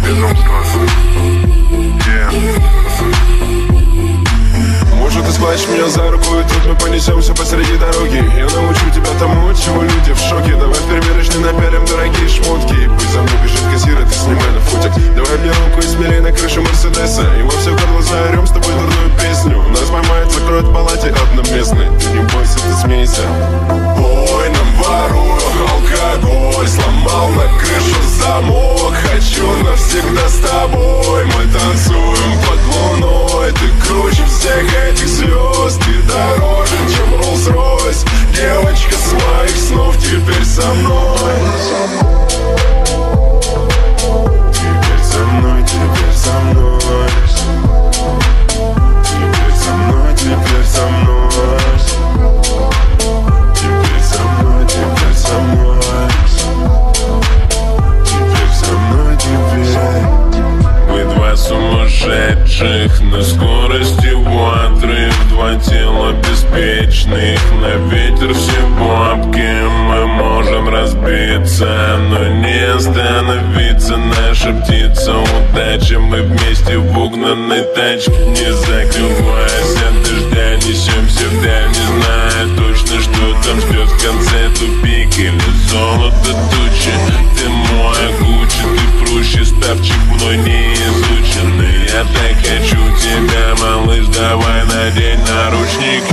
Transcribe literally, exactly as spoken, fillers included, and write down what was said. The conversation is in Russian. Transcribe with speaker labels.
Speaker 1: безумство. Yeah.
Speaker 2: Может, ты схватишь меня за руку, и тут мы понесемся посреди дороги. Я научу тебя тому, чего люди в шоке. Давай в примерочной напялим дорогие шмотки. И пусть за мной бежит кассир, а ты снимай на фотик. Давай мне руку и смелей на крыше Мерседеса. И во все горло заорем с тобой дурную песню. Нас поймает, закроют в палате одноместной. Ты не бойся, ты смейся.
Speaker 3: Ой, нам воруют алкоголь, сломал на крышу замок. Хочу навсегда с тобой, мы танцуем под луной. Ты круче всех этих звезд, ты дороже, чем Rolls-Royce. Девочка с моих снов теперь со мной.
Speaker 2: Теперь со мной, теперь со мной. Теперь со мной, теперь со мной. Теперь со мной, теперь со мной. Теперь со мной, теперь.
Speaker 4: Мы два сумасшедших на скорости ватры, два тела беспечных, на ветер все бабки. Мы можем разбиться, но не остановиться. Наша птица удачи, мы вместе в угнанной тачке. Не закрываясь от дождя, несемся вдаль, не зная точно, что там ждет в конце тупик или золото тучи. Ты мой Гуччи, ты проще ставчик мной не изученный. Я так хочу тебя, малыш, давай надень наручники.